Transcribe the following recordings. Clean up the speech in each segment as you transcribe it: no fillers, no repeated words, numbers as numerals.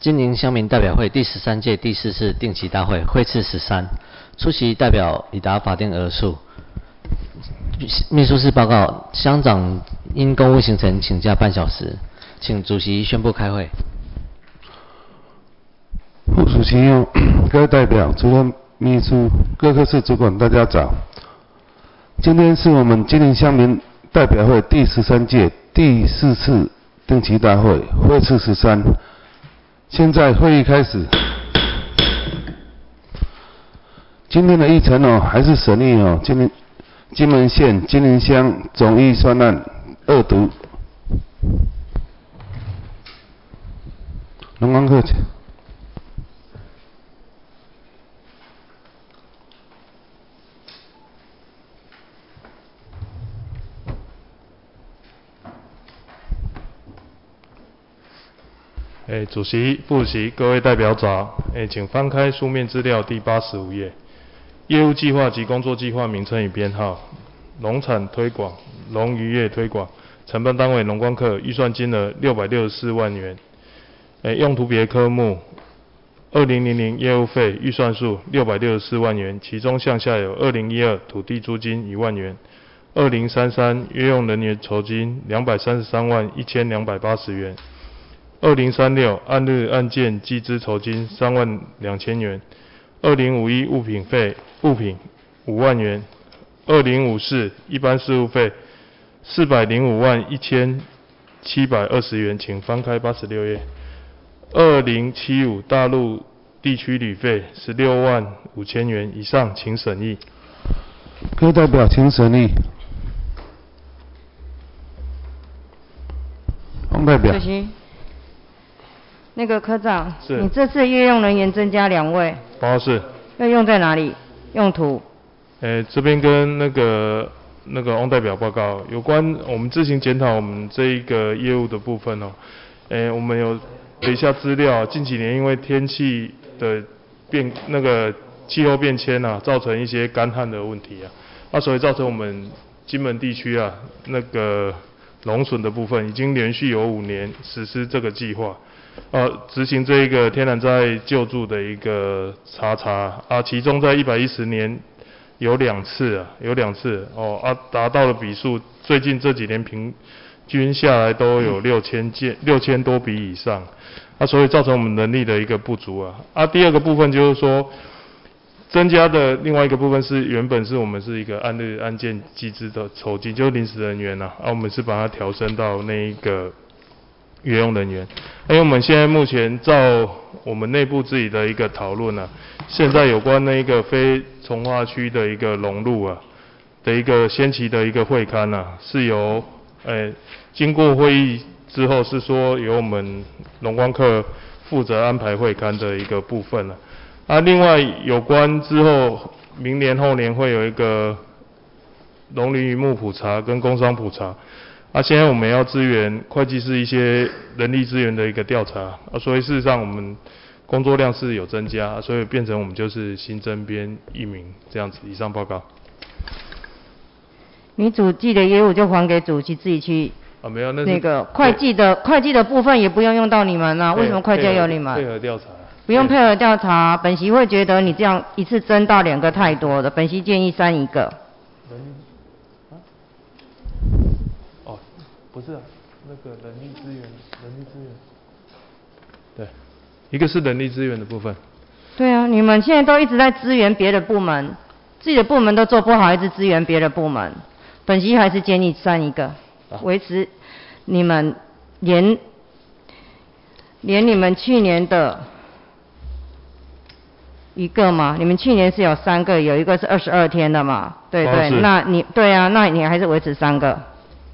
金陵乡民代表会第13届第4次定期大会会次13，出席代表已达法定额数。秘书室报告，乡长因公务行程请假半小时，请主席宣布开会。 副主席用各位代表、主任秘书、各科室主管，大家早。今天是我们金陵乡民代表会第13届第4次定期大会会次13。现在会议开始。今天的议程还是审议金门县金陵乡总预算案2读。龙光课。 主席、副主席、各位代表早。请翻开书面资料第85页。业务计划及工作计划名称与编号：农产推广、农渔业推广，承办单位农光课，预算金额664万元。用途别科目2000业务费预算数664万元，其中项下有2012土地租金1万元，2033约用人员酬金233万1280元。2036按日按件计支酬金3万2千元，2051物品5万元，2054一般事务费405万1720元，请翻开86页。2075大陆地区旅费16万5千元以上，请审议。 各位代表，请审议。洪代表。 那个科长，你这次业用人员增加2位。 报告是。 要用在哪里？用途？ 这边跟那个翁代表报告有关，我们自行检讨我们这一个业务的部分我们有一下资料，近几年因为天气的气候变迁造成一些干旱的问题所以造成我们金门地区农损的部分已经连续有5年实施这个计划。执行这一个天然灾害救助的一个查其中在110年有2次达到了笔数，最近这几年平均下来都有6000多笔以上，所以造成我们人力的一个不足第二个部分就是说，增加的另外一个部分是原本是我们是一个按日按件计支的酬金，就是临时人员我们是把它调升到那一个约用人员。因为我们现在目前照我们内部自己的一个讨论现在有关那一个非从化区的一个融入的一个先期的一个会勘是由经过会议之后是说由我们农光课负责安排会勘的一个部分另外有关之后明年后年会有一个农林渔牧普查跟工商普查现在我们要支援会计师一些人力资源的一个调查所以事实上我们工作量是有增加所以变成我们就是新增编1名这样子。以上报告。 你主计的业务就还给主席自己去没有那个会计的部分也不用到你们为什么会计要有你们？ 配合调查。 不用配合调查，本席会觉得你这样一次增到2个太多了，本席建议3一个。 不是那个人力资源，对，一个是人力资源的部分。 对你们现在都一直在支援别的部门，自己的部门都做不好，一直支援别的部门。本席还是建议3一个，维持你们连你们去年的一个嘛，你们去年是有3个，有一个是22天的嘛，对，那你还是维持3个。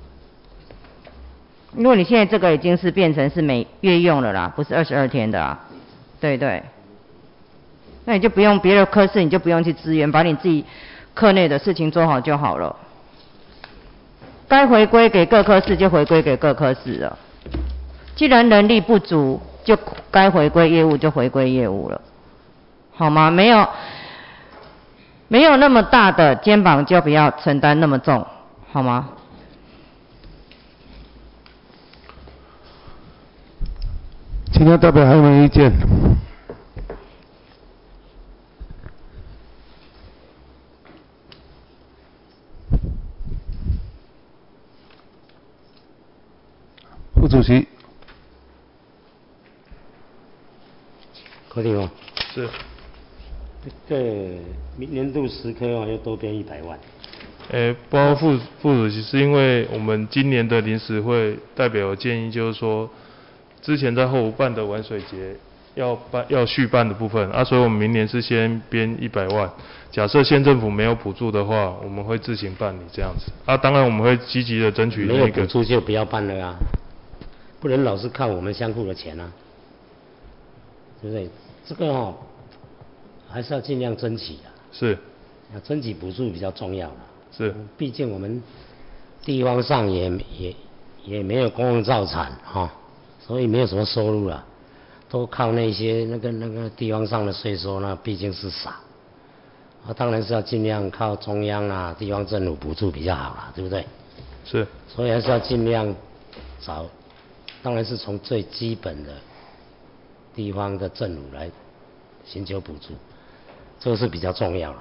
因为你现在这个已经是变成是每月用了啦，不是22天的对，那你就不用别的科室，你就不用去支援，把你自己课内的事情做好就好了。该回归给各科室就回归给各科室了。既然人力不足，就该回归业务就回归业务了，好吗？没有那么大的肩膀就不要承担那么重，好吗？ 其他代表还有没有意见？副主席。 柯定哦。 是。 这个明年度10科要多编100万。 包括副主席是因为我们今年的临时会代表建议，就是说之前在后湖办的玩水节要续办的部分啊，所以我们明年是先编100万。假设县政府没有补助的话，我们会自行办理这样子啊。当然我们会积极的争取没有补助就不要办了啊，不能老是靠我们乡库的钱啊，对不对？这个还是要尽量争取啊。 是。 要争取补助比较重要啦。 是。 毕竟我们地方上也没有公共造产所以没有什么收入啦，都靠那些那个地方上的税收，那毕竟是少。当然是要尽量靠中央啊、地方政府补助比较好啦，对不对？ 是。 所以还是要尽量找，当然是从最基本的地方的政府来寻求补助，这个是比较重要啦。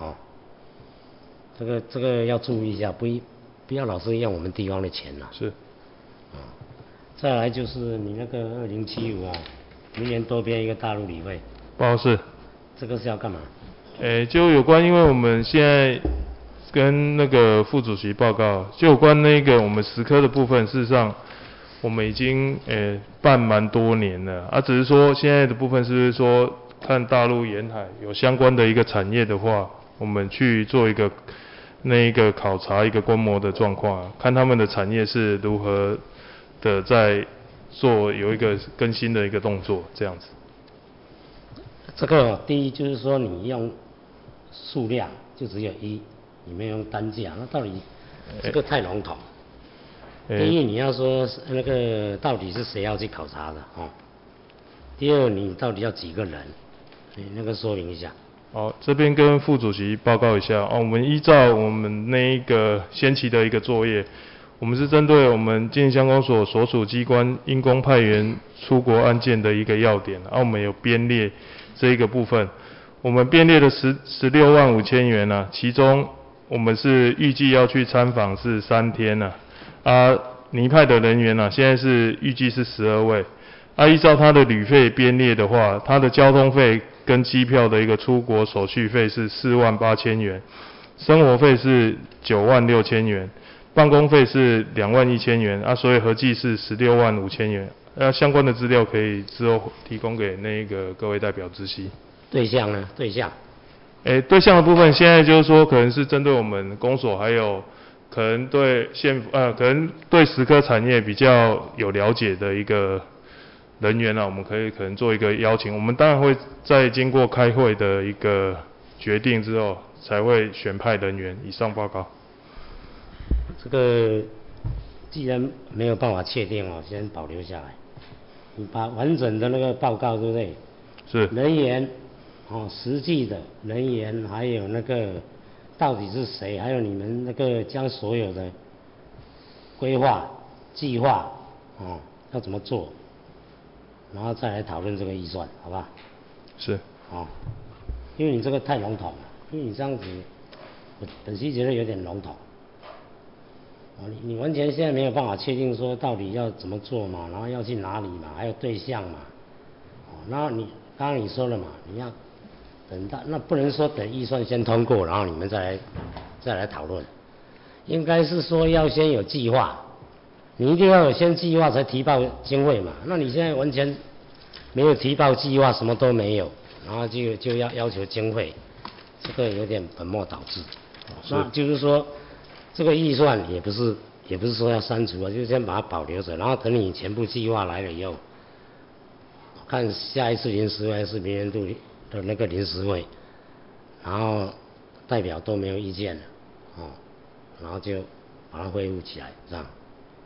这个要注意一下，不要老是用我们地方的钱啦。 是。 再来就是你那个2075明年多编一个大陆理会。 报告是。 这个是要干嘛？ 就有关，因为我们现在跟那个副主席报告，就有关那个我们10科的部分，事实上我们已经办蛮多年了啊，只是说现在的部分是不是说看大陆沿海有相关的一个产业的话，我们去做一个考察一个观摩的状况，看他们的产业是如何的在做有一个更新的一个动作这样子。 这个第一就是说你用数量就只有1，你没有用单价，那到底这个太笼统。第一你要说那个到底是谁要去考察的第二你到底要几个人，你那个说明一下。 好，这边跟副主席报告一下我们依照我们那一个先期的一个作业，我们是针对我们经济乡公所所属机关因公派员出国案件的一个要点，我们有编列这一个部分，我们编列的16万5千元其中我们是预计要去参访是3天拟派的人员现在是预计是12位，依照他的旅费编列的话，他的交通费跟机票的一个出国手续费是4万8千元，生活费是9万6千元，办公费是2万1千元所以合计是16万5千元。相关的资料可以之后提供给那个各位代表知悉。 对象呢？对象的部分现在就是说可能是针对我们公所，还有可能对可能对10科产业比较有了解的一个人员我们可能做一个邀请，我们当然会在经过开会的一个决定之后才会选派人员。以上报告。 这个既然没有办法确定先保留下来，你把完整的那个报告，对不对？ 是。 人员实际的人员，还有那个到底是谁，还有你们那个将所有的规划计划要怎么做，然后再来讨论这个预算，好吧？ 是。 因为你这个太笼统了，因为你这样子，我本席觉得有点笼统。你完全现在没有办法确定说到底要怎么做嘛，然后要去哪里嘛，还有对象嘛，然后刚刚你说了嘛，你要等到那不能说等预算先通过，然后你们再来讨论，应该是说要先有计划，你一定要有先计划才提报经费嘛，那你现在完全没有提报计划，什么都没有，然后就要求经费，这个有点本末倒置，那就是说。这个预算也不是说要删除就先把它保留着，然后等你全部计划来了以后，看下一次临时会还是明年度的那个临时会，然后代表都没有意见了，然后就把它恢复起来，这样，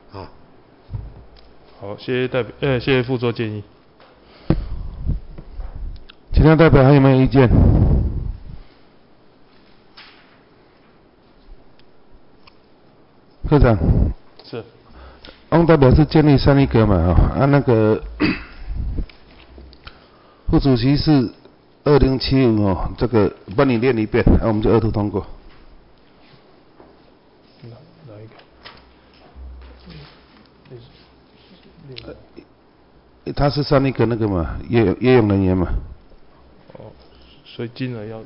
好，谢谢谢谢副座建议。 其他代表还有没有意见？科长。 是。 翁代表是建立3一格嘛那个副主席是2075哦，这个帮你念一遍，我们就二读通过。 哪一个？ 他是上一个那个嘛，业用人员嘛。 哦，所以金额要，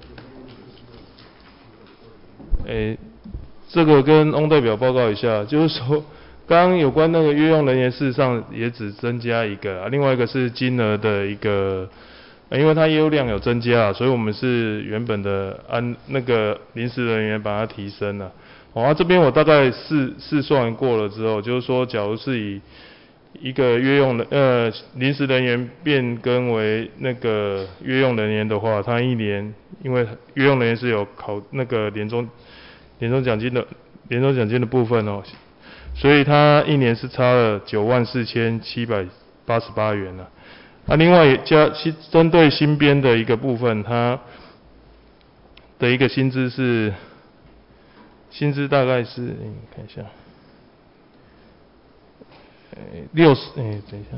这个跟翁代表报告一下，就是说，刚刚有关那个约用人员，事实上也只增加一个，另外一个是金额的一个，因为它业务量有增加，所以我们是原本的按那个临时人员把它提升了。这边我大概试算过了之后，就是说，假如是以一个临时人员变更为那个约用人员的话，他一年因为约用人员是有考那个年终奖金的部分哦，所以他一年是差了94788元了。另外针对新编的一个部分，他的一个薪资大概是看一下。等一下，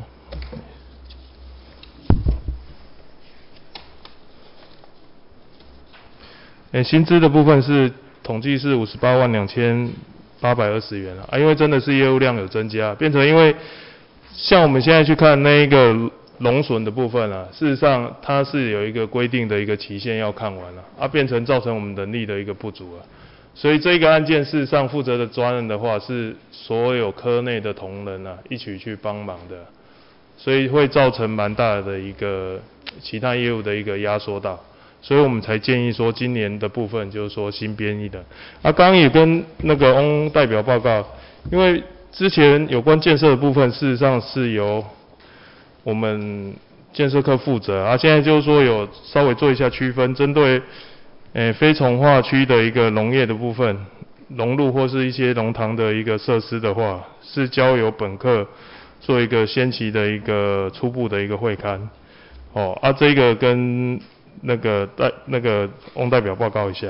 薪资的部分是统计是582820元了因为真的是业务量有增加，变成因为像我们现在去看那一个农损的部分事实上它是有一个规定的一个期限要看完变成造成我们人力的一个不足所以这一个案件事实上负责的专案的话是所有科内的同仁一起去帮忙的，所以会造成蛮大的一个其他业务的一个压缩到，所以我们才建议说今年的部分就是说新编译的。刚刚也跟那个翁代表报告，因为之前有关建设的部分事实上是由我们建设科负责现在就是说有稍微做一下区分，针对非从化区的一个农业的部分，农路或是一些农塘的一个设施的话，是交由本课做一个先期的一个初步的一个会勘。这个跟那个翁代表报告一下。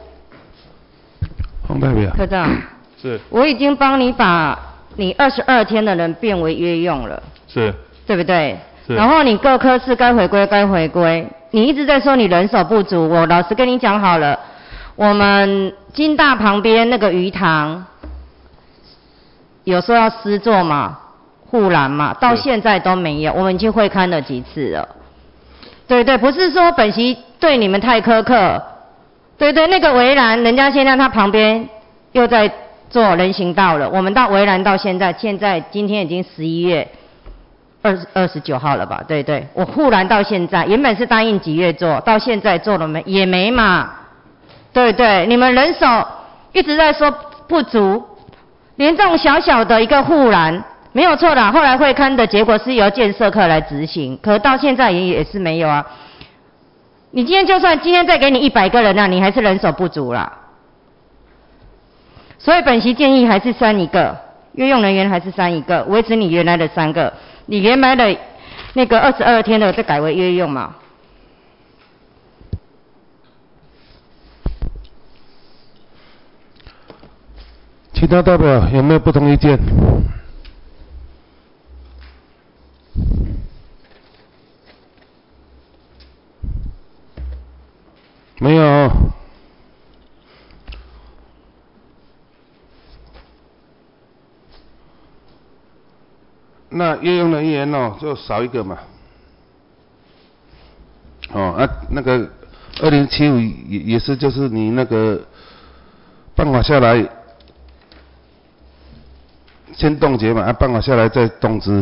翁代表。 科长。 是。 我已经帮你把你22天的人变为约用了。 是。 对不对？ 是。 然后你各科室该回归。你一直在说你人手不足，我老实跟你讲好了，我们金大旁边那个鱼塘，有时候要施作嘛，护栏嘛，到现在都没有，我们已经会勘了几次了。对，不是说本席对你们太苛刻。对，那个围栏，人家现在他旁边又在做人行道了，我们到围栏到现在今天已经11月。29号了吧？对，我护栏到现在，原本是答应几月做，到现在做了没？也没嘛。对，你们人手一直在说不足，连这种小小的一个护栏没有错啦。后来会勘的结果是由建设科来执行，可到现在也是没有啊。你今天再给你100个人你还是人手不足啦。所以本席建议还是删一个，约用人员还是删一个，维持你原来的3个。你原来的那个22天的再改为约用嘛？ 其他代表有没有不同意见？没有。那约用人员就少一个嘛。那个2075也是就是你那个办法下来先冻结嘛，办法下来再动资。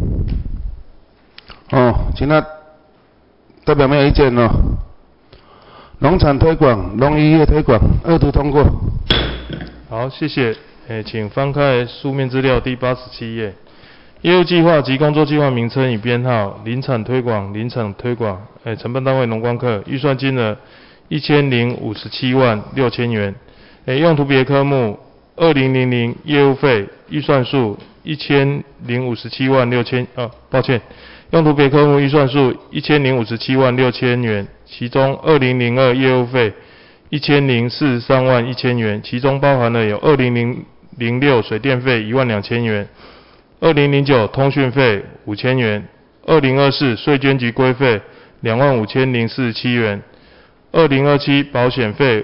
其他代表没有意见农产推广、农渔业推广二读通过。 好，谢谢。请翻开书面资料第87页。业务计划及工作计划名称与编号：林产推广，承办单位农光课，预算金额1057万6千元。用途别科目2000业务费预算数1057万6千，用途别科目预算数1057万6千元，其中2002业务费1043万1千元，其中包含了有2006水电费1万2千元。2009通讯费5000元 2024税捐局规费25047元，2027保险费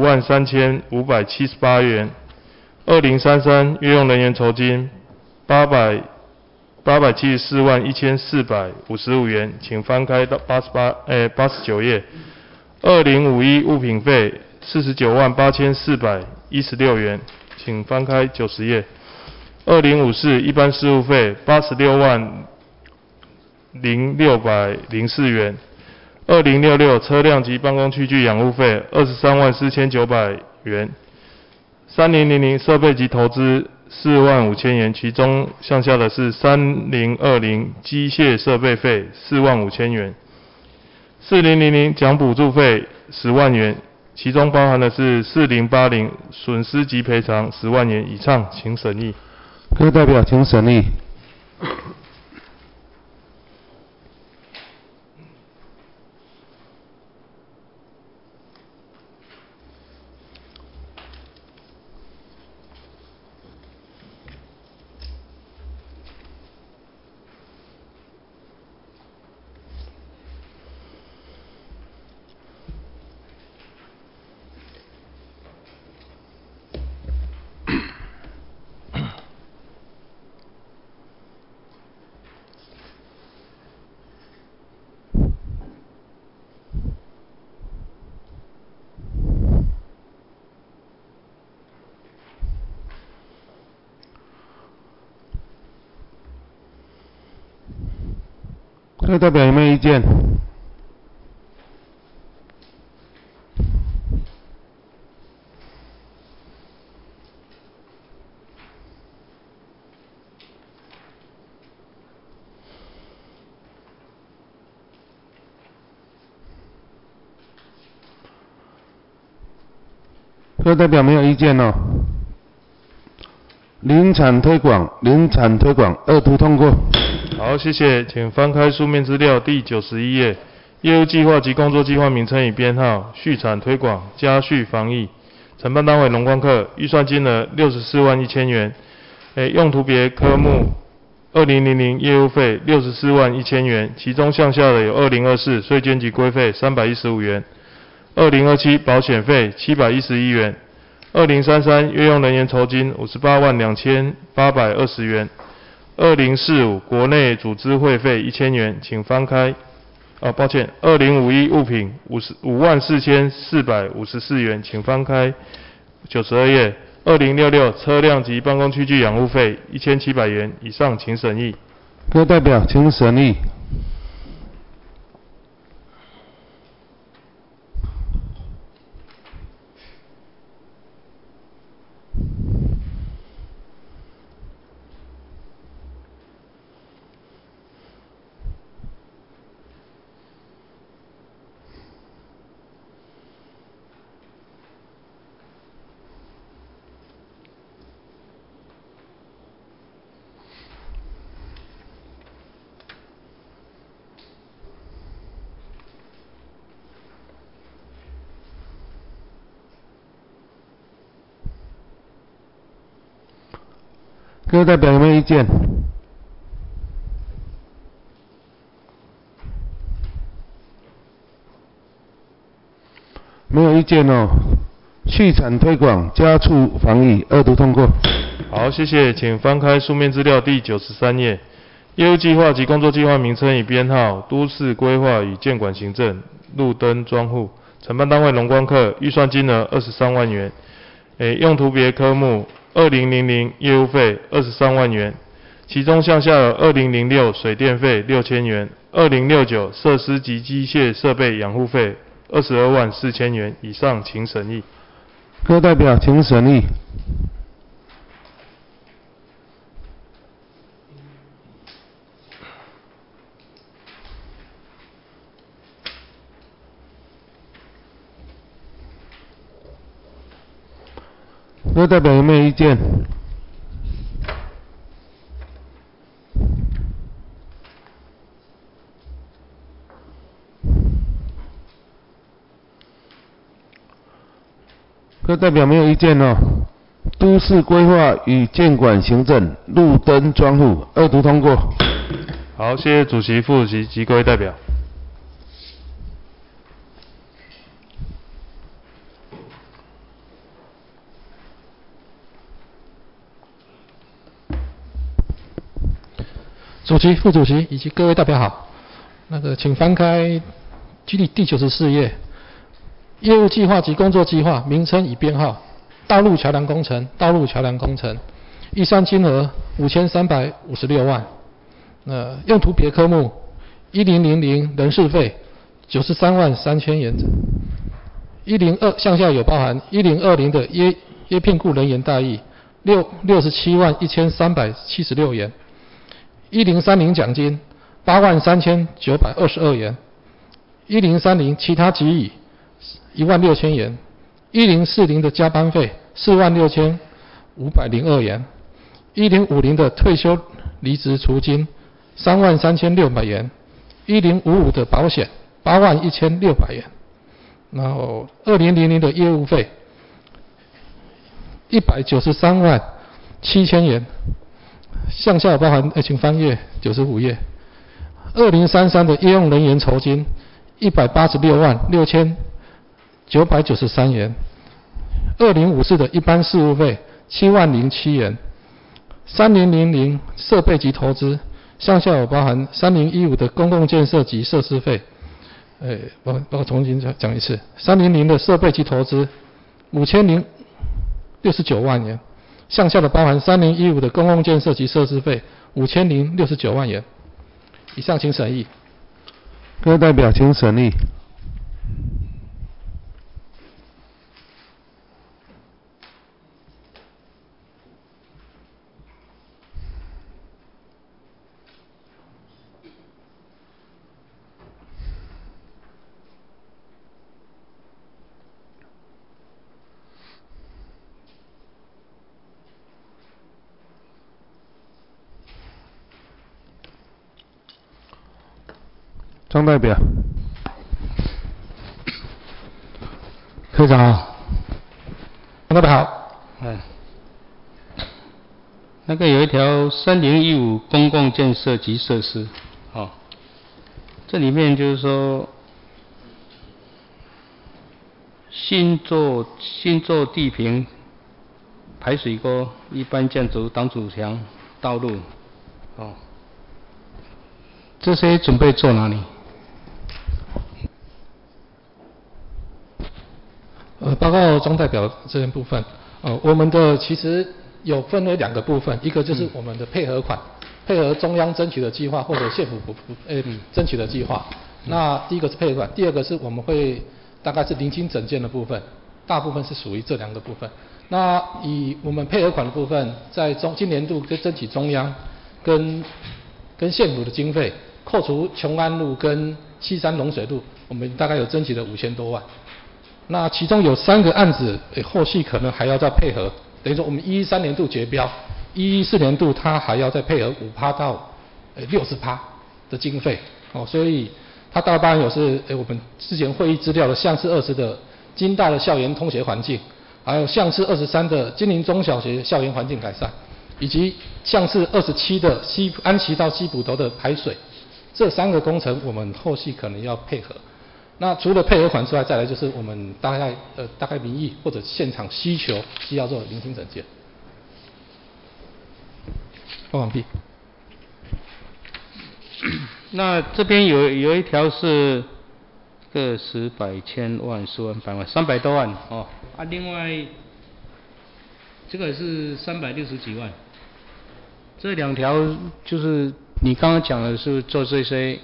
53578元，2033约用人员酬金874万1455元，请翻开到89页。2051物品费49万8416元，请翻开90页。2054一般事务费86万0604元。2066车辆及办公器具养护费23万4900元。3000设备及投资4万5000元，其中项下的是3020机械设备费4万5000元。4000奖补助费10万元，其中包含的是4080损失及赔偿10万元以上，请审议。 各位代表，请审议。各位代表有没有意见？各位代表没有意见哦。林产推广二读通过。 好，谢谢，请翻开书面资料第91页。业务计划及工作计划名称与编号：畜产推广、家畜防疫。承办单位农光科，预算金额64万1000元。用途别科目2000业务费64万1000元，其中项下的有2024税捐局规费315元，2027保险费711元，2033约用人员酬金58万2820元，2045国内组织会费1000元，请翻开。2051物品5万4454元，请翻开92页。2066车辆及办公器具养护费1700元以上，请审议。 各位代表，请审议。各位代表有没有意见？没有意见哦。畜产推广、家畜防疫二读通过。 好，谢谢，请翻开书面资料第93页。业务计划及工作计划名称与编号：都市规划与建管行政、路灯装户。承办单位农光科，预算金额23万元。用途别科目2000业务费23万元，其中项下有2006水电费6000元，2069设施及机械设备养护费22万4000元以上，请审议。 各位代表，请审议。各位代表有没有意见？各位代表没有意见哦。都市规划与建管行政、路灯装户二读通过。 好，谢谢主席、副主席及各位代表。 主席、副主席以及各位代表好。请翻开第94页，业务计划及工作计划名称已编号：道路桥梁工程，道路桥梁工程，预算金额5356万。用途别科目1000人事费93万3000元。102项下有包含1020的约聘雇人员待遇67万1376元。1030奖金8万3922元。1030其他给予1万6000元。1040的加班费4万6502元。1050的退休离职除金3万3600元。1055的保险8万1600元。然后2000的业务费193万7000元。项下包含，请翻页95页。2033的业用人员酬金186万6993元。2054的一般事务费7万07元。3000设备及投资，项下有包含3015的公共建设及设施费。我重新讲一次，3000的设备及投资5069万元。项下的包含3015的公共建设及设施费5069万元。以上请审议。 各位代表请审议。张代表。 科长好。 张代表好。 有一条3015公共建设及设施，这里面就是说新做地坪、排水沟、一般建筑、挡土墙、道路，这些准备做哪里？ 报告张代表这部分，我们的其实有分为2个部分，一个就是我们的配合款，配合中央争取的计划或者县府争取的计划。那第一个是配合款，第二个是我们会大概是零星整件的部分，大部分是属于这2个部分。那以我们配合款的部分，在今年度跟争取中央跟县府的经费，扣除琼安路跟西山龙水路，我们大概有争取了5000多万。那其中有3个案子，后续可能还要再配合，等于说我们113年度决标，114年度它还要再配合5%到60%的经费，所以它大半有是我们之前会议资料的项次20的金大的校园通学环境，还有项次23的金陵中小学校园环境改善，以及项次27的安溪到西埔头的排水，这3个工程我们后续可能要配合。那除了配合款之外，再来就是我们大概民意或者现场需求需要做零星整件。完毕。 那这边有一条是个10、100、千万、10万、100万，300多万另外这个是360几万。这2条就是你刚刚讲的是做这些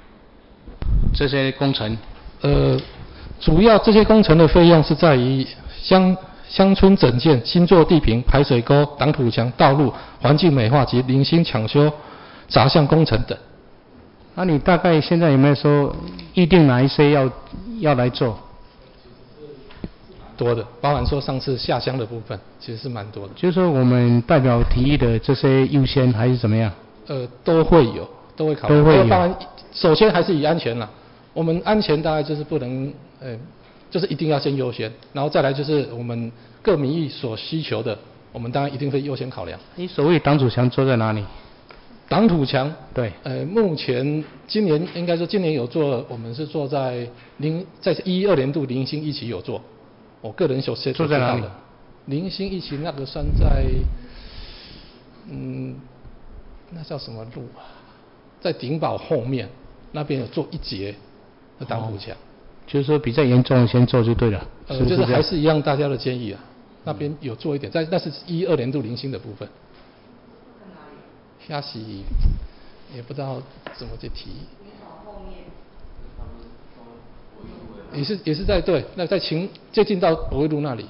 工程。 主要这些工程的费用是在于乡村整建、新做地坪、排水沟、挡土墙、道路、环境美化及零星抢修杂项工程等。 那你大概现在有没有说预定哪一些要来做？ 多的，包含说上次下乡的部分，其实是蛮多的。 就是说我们代表提议的这些优先还是怎么样？ 都会有，都会考虑。 都会有。 当然，首先还是以安全啦。我们安全大概就是不能，就是一定要先优先，然后再来就是我们各民意所需求的，我们当然一定会优先考量。 你所谓挡土墙做在哪里？ 挡土墙， 对， 目前今年应该说今年有做，我们是做在2012年度零星一期有做，我个人所知做在哪里？ 的零星一期那个算在，那叫什么路啊？在顶堡后面那边有做一节的挡土墙。 就是说比较严重的先做就对了。 就是还是一样大家的建议啊，那边有做一点，那是12年度零星的部分。下洗也不知道怎么去提。也是在对，那在接近到博威路那里，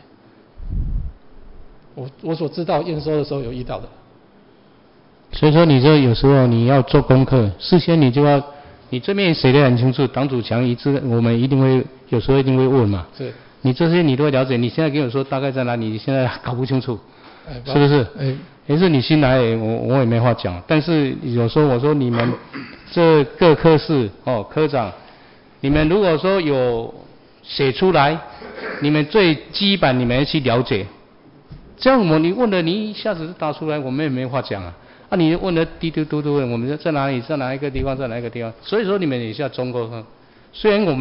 我所知道验收的时候有遇到的。 所以说你这有时候你要做功课，事先你就要，你这边写得很清楚，挡土墙一致，我们一定会有时候一定会问嘛。 是。 你这些你都会了解，你现在跟我说大概在哪里，你现在搞不清楚，是不是？也是你新来，我也没话讲。但是有时候我说你们这各科室科长，你们如果说有写出来，你们最基本你们要去了解。这样你问了你一下子就答出来，我们也没话讲啊。你问的滴嘟嘟嘟，我们在哪里，在哪一个地方，在哪一个地方？所以说你们也是要做功课。虽然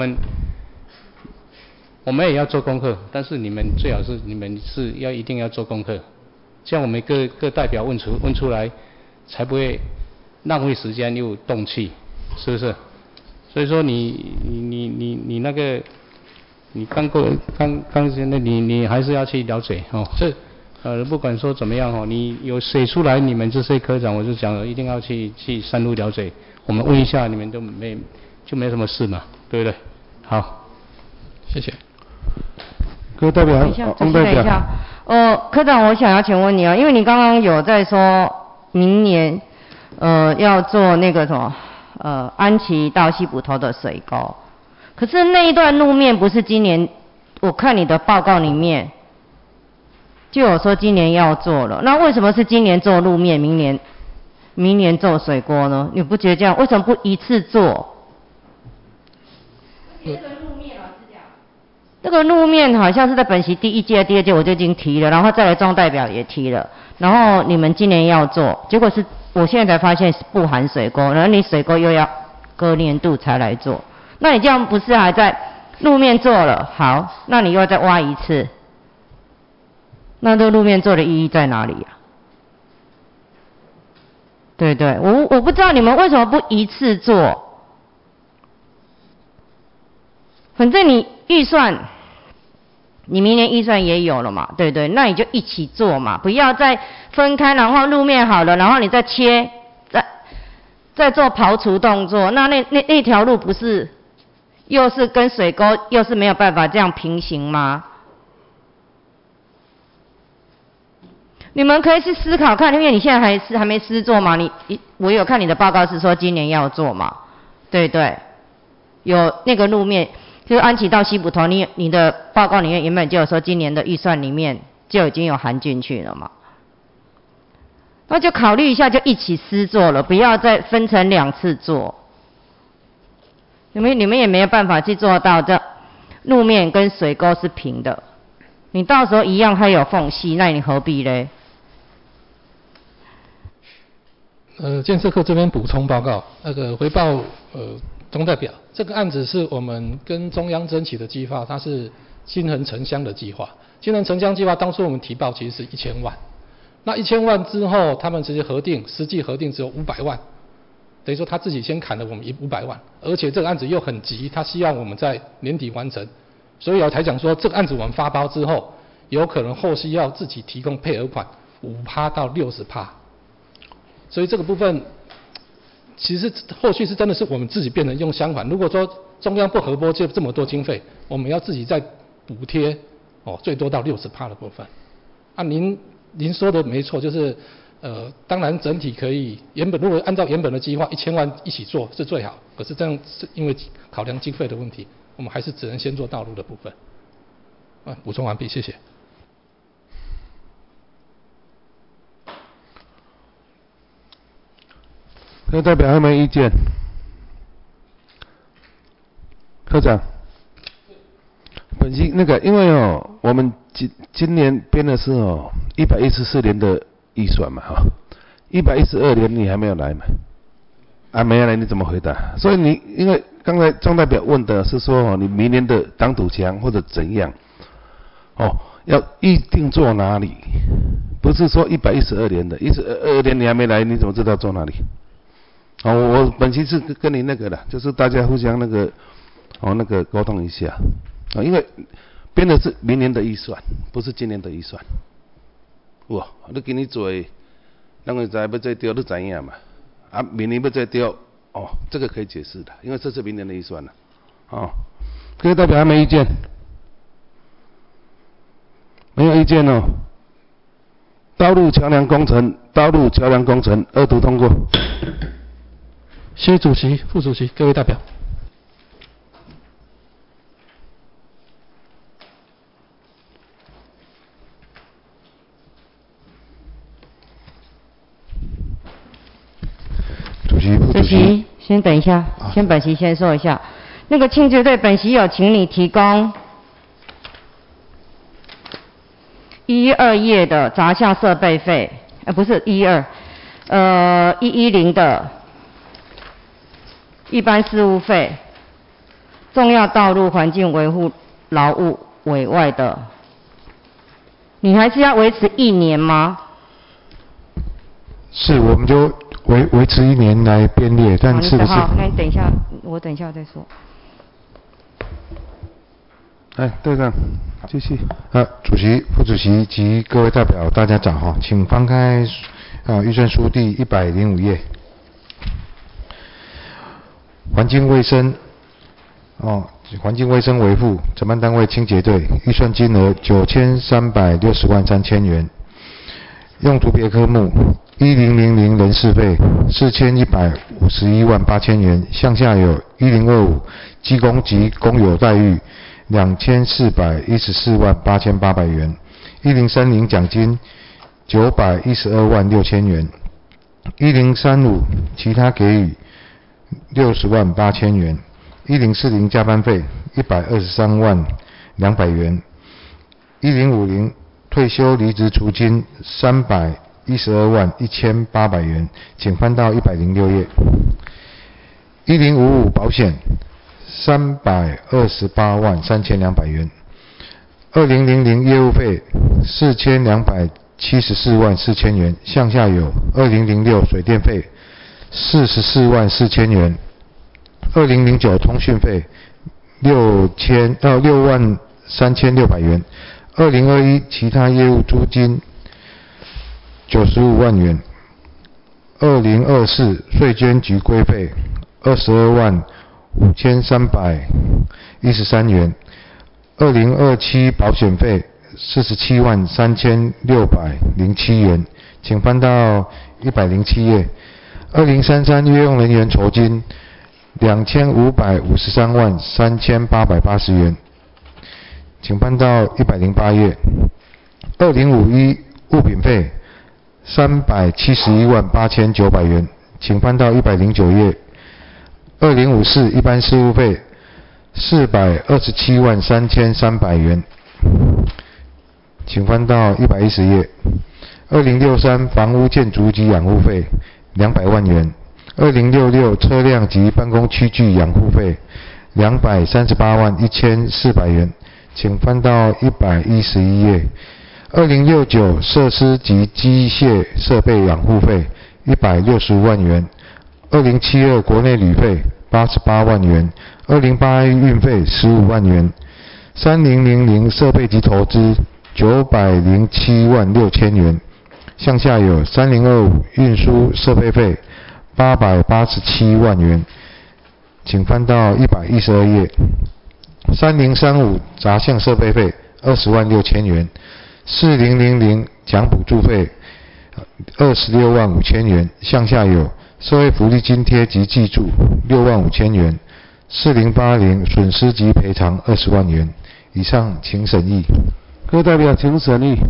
我们也要做功课，但是你们最好是你们是一定要做功课，这样我们各代表问出来，才不会浪费时间又动气，是不是？所以说你那个你刚现在你还是要去了解是。 不管说怎么样你有写出来，你们这些科长我就讲了，一定要去深入了解。我们问一下，你们就没什么事嘛，对不对？好，谢谢。 各位代表， 等一下，科长，我想要请问你因为你刚刚有在说明年要做那个什么安琪到西埔头的水沟，可是那一段路面不是今年，我看你的报告里面就有说今年要做了，那为什么是今年做路面，明年做水沟呢？你不觉得这样？为什么不一次做？这个路面好像是在本席第一届、第二届我就已经提了，然后再来中代表也提了，然后你们今年要做，结果是我现在才发现是不含水沟，然后你水沟又要隔年度才来做，那你这样不是还在路面做了，好，那你又要再挖一次，那这路面做的意义在哪里啊？对对，我不知道你们为什么不一次做。反正你预算，你明年预算也有了嘛，对不对？那你就一起做嘛，不要再分开，然后路面好了，然后你再切，再做刨除动作，那条路不是又是跟水沟又是没有办法这样平行吗？你们可以去思考看，因为你现在还没施作嘛，我有看你的报告是说今年要做嘛，对不对？有那个路面。就是安琪到西埔头，你的报告里面原本就有说今年的预算里面就已经有含进去了嘛，那就考虑一下，就一起施作了，不要再分成2次做。你们也没有办法去做到这路面跟水沟是平的，你到时候一样还有缝隙，那你何必嘞？ 建设科这边补充报告，回报中代表，这个案子是我们跟中央争取的计划，它是金衡城乡的计划。金衡城乡计划当初我们提报其实是1000万，那1000万之后，他们直接实际核定只有500万，等于说他自己先砍了我们500万，而且这个案子又很急，他希望我们在年底完成，所以我才讲说这个案子我们发包之后，有可能后续要自己提供配额款5%到60%，所以这个部分。其实后续是真的是我们自己变成用相反。如果说中央不核拨就这么多经费，我们要自己再补贴最多到60%的部分。您说的没错，就是当然整体可以如果按照原本的计划1000万一起做是最好，可是这样是因为考量经费的问题，我们还是只能先做道路的部分。补充完毕，谢谢。 各代表还有没有意见？科长，本席因为我们今年编的是114年的预算嘛 112年你还没有来嘛？没有来你怎么回答？所以你因为刚才庄代表问的是说你明年的挡土墙或者怎样，要预定做哪里，不是说112年的，112年你还没来，你怎么知道做哪里？我本期是跟你那个的，就是大家互相那个沟通一下，因为编的是明年的预算，不是今年的预算。哇，你今年做，咱会知要再调，你知影嘛？明年要再调，这个可以解释的，因为这是明年的预算了。各位代表还没意见？没有意见哦。道路桥梁工程二读通过。 谢主席、副主席、各位代表。 主席、副主席， 先等一下，本席先说一下，那个庆祝队本席有请你提供112页的杂项设备费，不是110的一般事务费，重要道路环境维护劳务委外的，你还是要维持1年吗？ 是，我们就维持1年来编列，但是不是？ 好，那你等一下，我等一下再说。 队长，继续。 主席、副主席及各位代表，大家早哈，请翻开预算书第105页。环境卫生维护承办单位清洁队，预算金额9360万3000元。用途别科目1000人事费4151万8000元，项下有1025技工及工友待遇2414万8800元，1030奖金912万6000元，1035其他给予60万8000元，1040加班费123万200元，1050退休离职除金312万1800元，请翻到106页。1055保险328万3200元，2000业务费4274万4000元，项下有2006水电费44万4000元，2009通讯费6万3600元，2021其他业务租金95万元，2024税捐局规费22万5313元，2027保险费47万3607元，请翻到107页。2033约用人员酬金2553万3880元，请翻到108页。2051物品费371万8900元，请翻到109页。2054一般事务费427万3300元，请翻到110页。2063房屋建筑及养护费200万元，2066车辆及办公区具养护费238万1400元，请翻到111页。2069设施及机械设备养护费165万元，2072国内旅费88万元，2081运费15万元，3000设备及投资907万6000元，项下有3025运输设备费887万元，请翻到112页。3035杂项设备费20万6000元，4000奖补助费26万5000元，项下有社会福利津贴及济助6万5000元，4080损失及赔偿20万元。以上请审议。 各位代表请审议。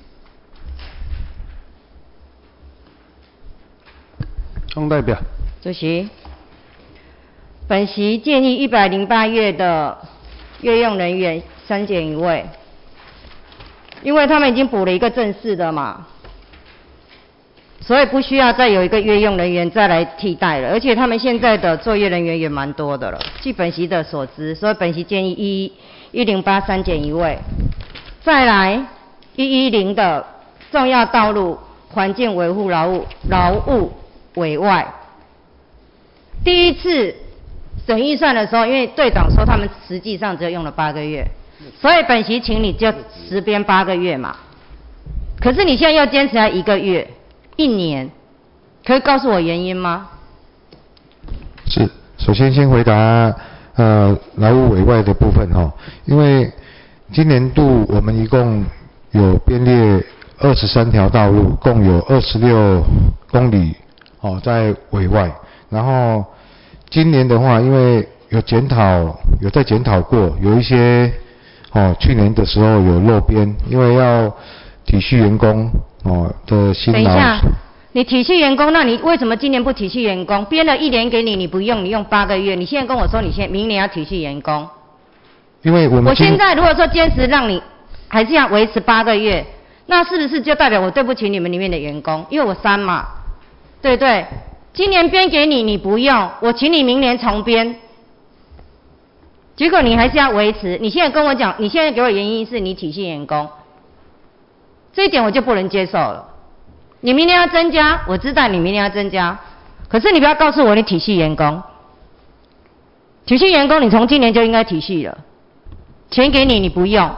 庄代表。 主席，本席建议108页的月用人员删减1位，因为他们已经补了一个正式的嘛。 所以不需要再有一个约用人员再来替代了，而且他们现在的作业人员也蛮多的了。据本席的所知，所以本席建议1083删减1位。再来110的重要道路环境维护劳务委外。第一次审预算的时候，因为队长说他们实际上只有用了8个月，所以本席请你就实编8个月嘛。可是你现在又坚持要1个月、1年，可以告诉我原因吗？ 是，首先先回答劳务委外的部分哈，因为今年度我们一共有编列23条道路，共有26公里在委外，然后今年的话，因为有在检讨过，有一些去年的时候有漏编，因为要体恤员工的辛劳。 等一下，你体恤员工，那你为什么今年不体恤员工？编了1年给你，你不用，你用8个月，你现在跟我说你明年要体恤员工。 因为我现在如果说坚持让你还是要维持8个月，那是不是就代表我对不起你们里面的员工？因为我删嘛，对不对？今年编给你，你不用，我请你明年重编。结果你还是要维持，你现在跟我讲，你现在给我原因是你体恤员工，这一点我就不能接受了。你明年要增加，我知道你明年要增加，可是你不要告诉我你体恤员工。体恤员工，你从今年就应该体恤了，钱给你，你不用。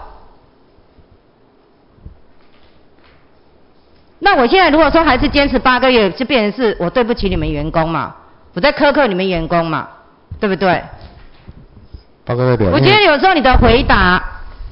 那我现在如果说还是坚持8个月，就变成是我对不起你们员工嘛，我在苛刻你们员工嘛，对不对？ 报告代表， 我觉得有时候你的回答，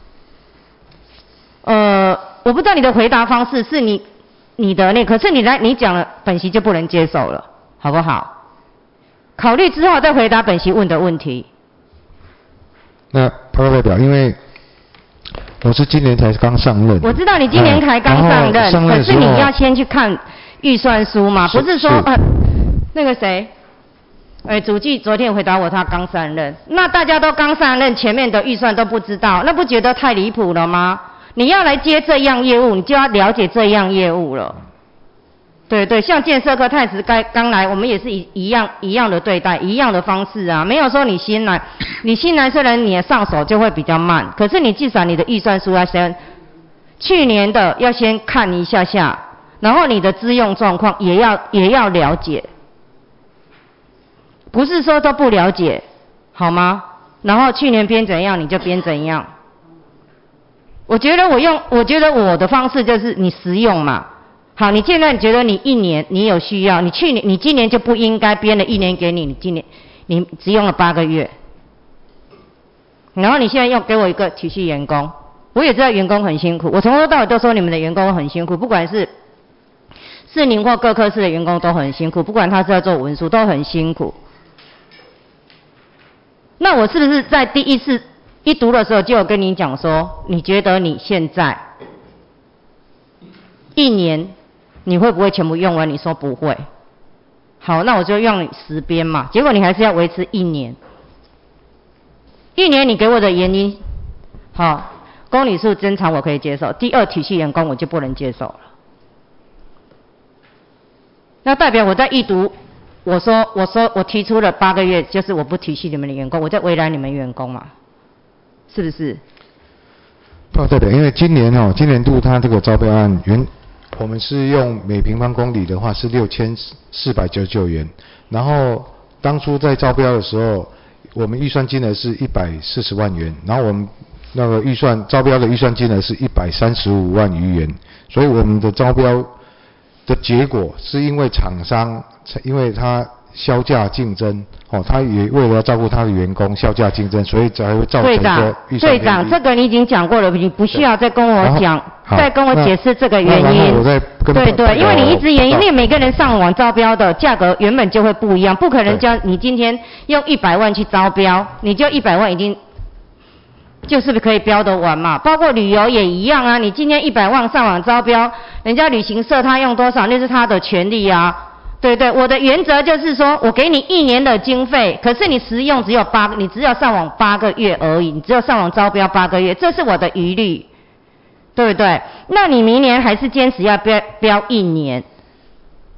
我不知道你的回答方式是你的可是你讲了，本席就不能接受了，好不好？考虑之后再回答本席问的问题。 那报告代表，因为我是今年才刚上任。 我知道你今年才刚上任，可是你要先去看预算书嘛，不是说那个谁，主计昨天回答我他刚上任，那大家都刚上任，前面的预算都不知道，那不觉得太离谱了吗？你要来接这样业务，你就要了解这样业务了。对对，像建设科太子刚来，我们也是一样的对待，一样的方式啊，没有说你新来虽然你的上手就会比较慢，可是你至少你的预算书要先，去年的要先看一下，然后你的资用状况也要了解，不是说都不了解，好吗？然后去年编怎样你就编怎样。我觉得我的方式就是你实用嘛。好，你现在觉得你1年你有需要，你今年就不应该编了1年给你，你今年你只用了8个月，然后你现在给我一个体恤员工，我也知道员工很辛苦，我从头到尾都说你们的员工很辛苦，不管是士林或各科室的员工都很辛苦，不管他是要做文书都很辛苦。那我是不是在第一次一读的时候就有跟你讲说，你觉得你现在1年你会不会全部用完？你说不会。好，那我就让你实编嘛。结果你还是要维持1年。1年你给我的原因，好，公里数增长我可以接受。第二，体恤员工我就不能接受了。那代表我在一读，我说我提出了8个月，就是我不体恤你们的员工，我在为难你们员工嘛，是不是？ 报告代表，因为今年度它这个招标案我们是用每平方公里的话是6499元，然后当初在招标的时候，我们预算金额是140万元，然后我们那个招标的预算金额是135万余元，所以我们的招标的结果是因为厂商，因为他销价竞争，他也为了要照顾他的员工，销价竞争，所以才会造成说预算。 队长，这个你已经讲过了，你不需要再跟我讲，再跟我解释这个原因。 我再跟对，因为你一直原因，因为每个人上网招标的价格原本就会不一样，不可能叫你今天用100万去招标，你就100万已经就是可以标得完嘛。包括旅游也一样啊，你今天100万上网招标，人家旅行社他用多少那是他的权利啊。对对，我的原则就是说，我给你1年的经费，可是你实用只有你只有上网8个月而已，你只有上网招标8个月，这是我的疑虑，对不对？那你明年还是坚持要标1年，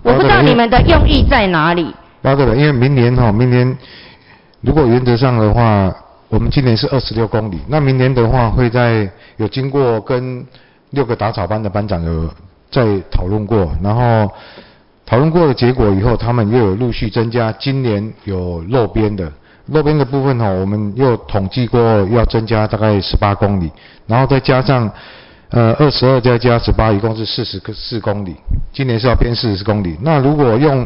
我不知道你们的用意在哪里。 包对了，因为明年如果原则上的话，我们今年是26公里，那明年的话会有经过跟6个打草班的班长有在讨论过，然后讨论过的结果以后，他们又有陆续增加，今年有漏边的部分我们又统计过要增加大概18公里，然后再加上22再加18，一共是44公里，今年是要编40公里。那如果用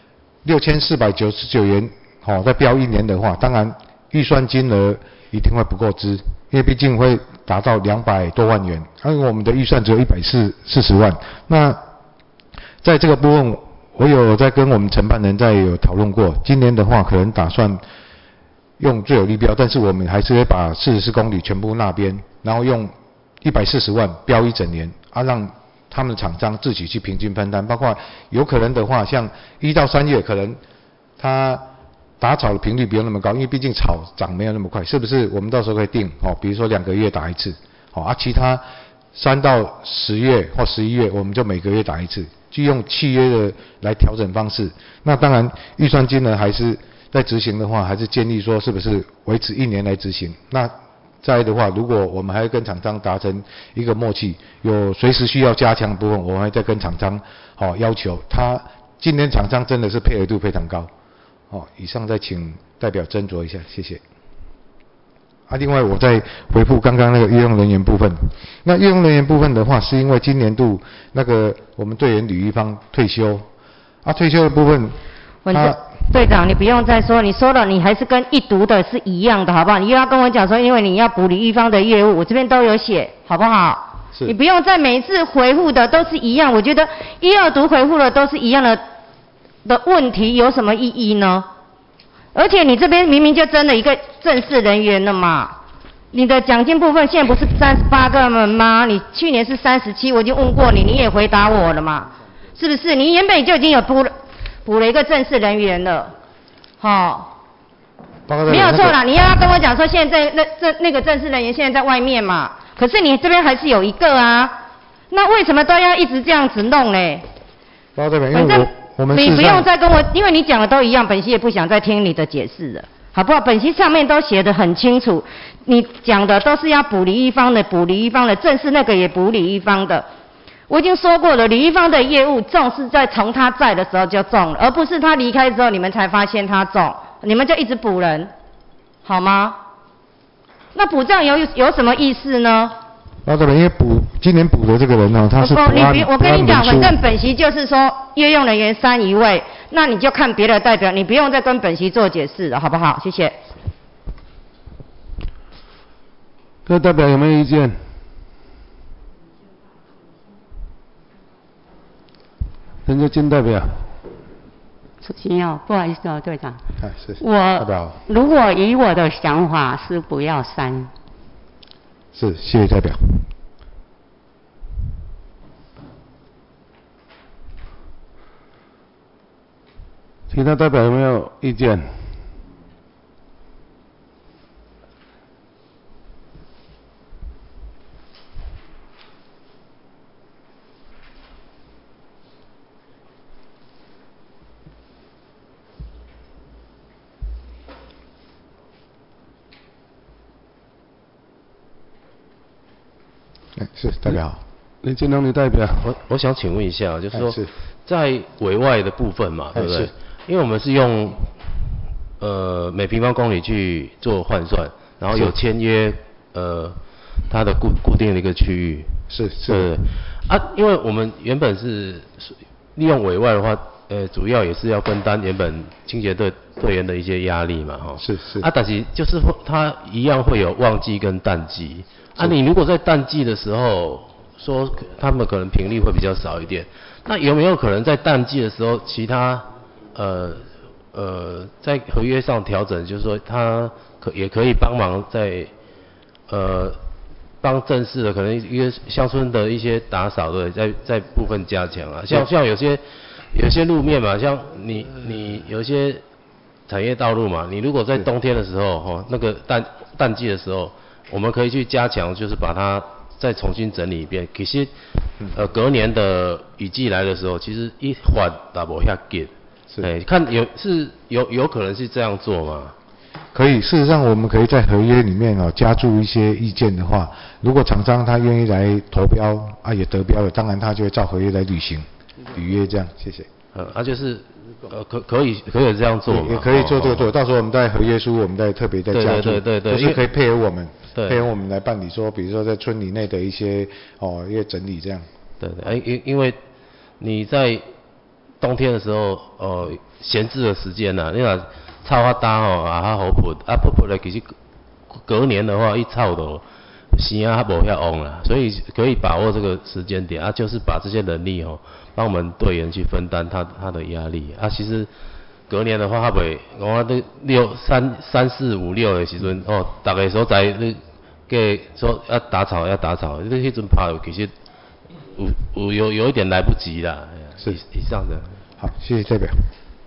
6499元再标1年的话，当然预算金额一定会不够支，因为毕竟会达到200多万元，因为我们的预算只有140万。那在这个部分，我有在跟我们承办人有讨论过，今年的话可能打算用最有利标，但是我们还是会把44公里全部纳编，然后用140万标1整年，让他们厂商自己去平均分担，包括有可能的话，像1到3月可能他打草的频率不用那么高，因为毕竟草长没有那么快，是不是？我们到时候可以定比如说2个月打一次，其他3到10月或11月我们就每个月打一次，就用契约的来调整方式。那当然预算金额还是在执行的话，还是建议说是不是维持1年来执行。那再来的话，如果我们还要跟厂商达成一个默契，有随时需要加强的部分，我们还再跟厂商要求。今年厂商真的是配合度非常高。以上再请代表斟酌一下，谢谢。另外我再回复刚刚那个业用人员部分。那业用人员部分的话，是因为今年度我们队员吕一方退休，退休的部分， 队长，你不用再说，你说了，你还是跟一读的是一样的，好不好？你又要跟我讲说，因为你要补吕一方的业务，我这边都有写，好不好？是。你不用再每一次回复的都是一样，我觉得1、2读回复的都是一样的问题，有什么意义呢？而且你这边明明就增了一个正式人员了嘛，你的奖金部分现在不是38个人吗？你去年是37，我已经问过你，你也回答我了嘛，是不是？你原本就已经有补了一个正式人员了，没有错啦。你要跟我讲说现在那个正式人员现在在外面嘛，可是你这边还是有一个啊，那为什么都要一直这样子弄嘞？ 反正你不用再跟我，因为你讲的都一样，本席也不想再听你的解释了，好不好？本席上面都写得很清楚，你讲的都是要补李一方的，正式那个也补李一方的。我已经说过了，李一方的业务重是从他在的时候就中了，而不是他离开之后你们才发现他中，你们就一直补人，好吗？那补这样有什么意思呢？ 因为今年补的这个人他是我跟你讲，反正本席就是说约用人员3一位，那你就看别的代表，你不用再跟本席做解释了，好不好？谢谢。 各位代表有没有意见？陈就金代表。 首先不好意思队长。 我如果以我的想法是不要删。 是，谢谢代表。 其他代表有没有意见？ 是代表。 林金龙的代表。 我想请问一下，就是说在委外的部分嘛，对不对？因为我们是用每平方公里去做换算，然后有签约它的固定的一个区域。 是。 因为我们原本是利用委外的话，主要也是要分担原本清洁队员的一些压力嘛， 是。 但是就是它一样会有旺季跟淡季。你如果在淡季的时候说他们可能频率会比较少一点，那有没有可能在淡季的时候，其他在合约上调整，就是说他也可以帮忙在帮正式的可能一个乡村的一些打扫的在部分加强啊，像有些路面嘛，像你有一些产业道路嘛，你如果在冬天的时候那个淡季的时候，我们可以去加强，就是把它再重新整理一遍。其实隔年的雨季来的时候，其实一发也无遐紧。看有可能是这样做吗？ 可以，事实上我们可以在合约里面加注一些意见的话，如果厂商他愿意来投标也得标了，当然他就会照合约来履约这样。谢谢。 就是可以这样做嘛？ 也可以做这个做，到时候我们在合约书我们再特别再加注， 对， 就是可以配合我们来办理说，比如说在村里内的一些整理这样。 对，因为你在冬天的时候闲置的时间你若草较干较好喷，喷了其实隔年的话一草都生无遐旺啦，所以可以把握这个时间点就是把这些人力帮我们队员去分担他的压力其实隔年的话他袂我都3、4、5、6的时阵大家所在你计说要打草，你迄阵拍其实有一点来不及啦。是以上的。 好，谢谢代表。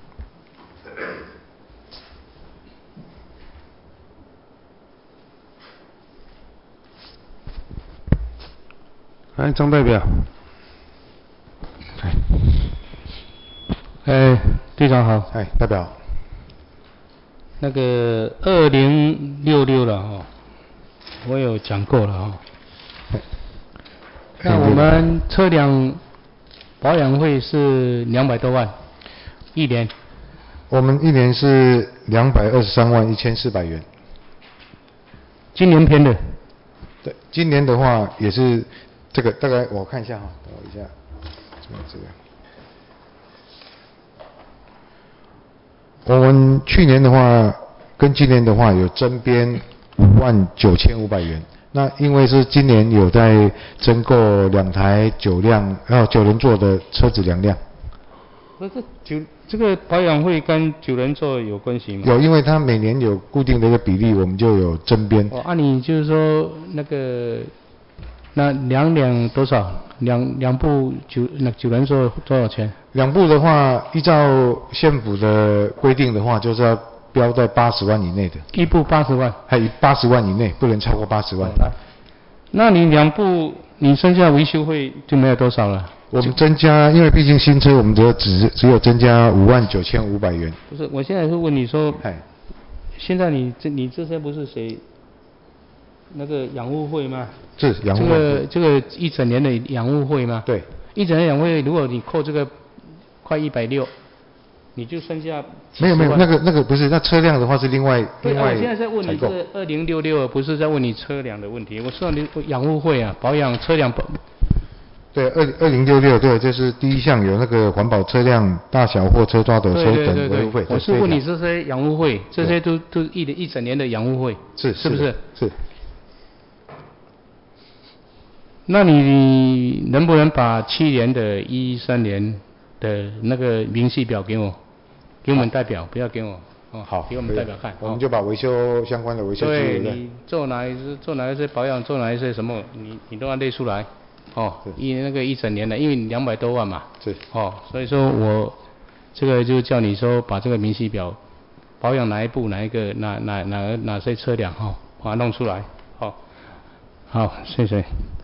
来，张代表。 队长好。 代表。 那个2066了我有讲过了那我们车辆保养费是200多万，1年。 我们1年是223万1400元。 今年偏的。 对，今年的话也是这个大概我看一下等我一下，这个。我们去年的话跟今年的话有增编59500元。那因为是今年有在增购2台9人座的车子2辆。 不是这个保养会跟9人座有关系吗？ 有，因为它每年有固定的一个比例，我们就有增编。 你就是说那个那2辆多少？两部9人座多少钱 ？2部的话，依照县府的规定的话，就是要标在80万以内的。 一部80万？ 还80万以内，不能超过80万。 那你2部，你剩下维修费就没有多少了？ 我们增加，因为毕竟新车，我们只有增加59500元。 不是，我现在是问你说，现在你这些不是谁那个养护费吗？ 是养护费。 这个一整年的养护费吗？ 对。 一整年养护费，如果你扣这个快160，你就剩下没有，那个不是，那车辆的话是另外我现在在问你这个2066，不是在问你车辆的问题。我说你养护费保养车辆对，2066对，这是第一项有那个环保车辆大小货车抓斗车等维护费。 我是问你这些养护费，这些都一整年的养护费，是不是？ 是。 那你能不能把7年的13年的那个明细表给我们代表，不要给我好， 给我们代表看。 我们就把维修相关的维修记录。 对，你做哪一些保养，做哪一些什么，你都要列出来。那个一整年的，因为你200多万嘛。 是。 所以说我这个就叫你说把这个明细表保养哪一部哪一个哪些车辆把它弄出来。好，谢谢。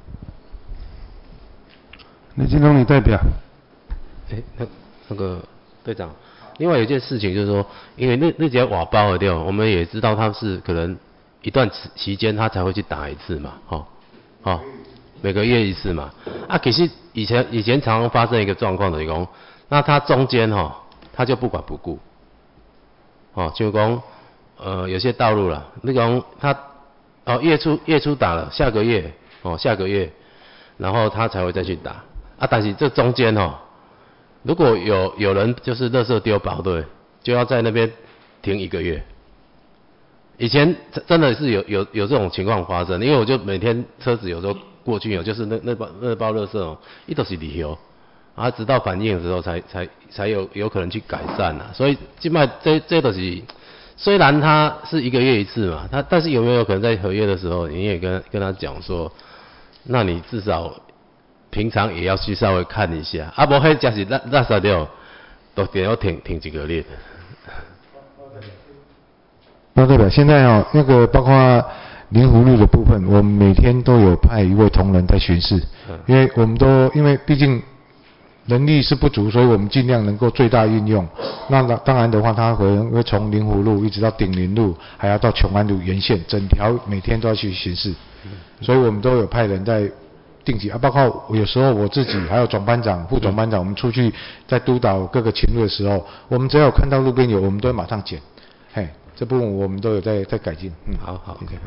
李金龙，你代表。 那个队长，另外有一件事情就是说，因为那节瓦包的掉，我们也知道它是可能一段期间它才会去打一次嘛，每个月1次嘛。其实以前常常发生一个状况就是说，那它中间它就不管不顾，就是说有些道路啦，那个它月初打了，下个月，然后它才会再去打。但是这中间如果有人就是垃圾丢包，对，就要在那边停1个月。以前真的是有这种情况发生，因为我就每天车子有时候过去就是那包垃圾一都是离油，直到反应的时候才有可能去改善所以现在这都是虽然它是1个月1次嘛，但是有没有可能在合约的时候，你也跟他讲说，那你至少平常也要去稍微看一下，不然真是垃圾掉，都得要停1个月。 代表现在那个包括林湖路的部分，我们每天都有派一位同仁在巡视，因为我们因为毕竟人力是不足，所以我们尽量能够最大运用。那当然的话，他会从林湖路一直到鼎林路，还要到琼安路沿线，整条每天都要去巡视。所以我们都有派人在定期包括有时候我自己还有总班长、副总班长，我们出去在督导各个勤务的时候，我们只要有看到路边有，我们都会马上捡。嘿，这部分我们都有在改进。 好，谢谢。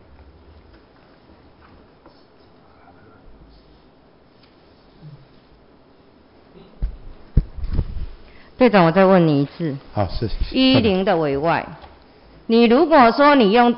队长，我再问你一次。 好，是。 10的委外，你如果说你用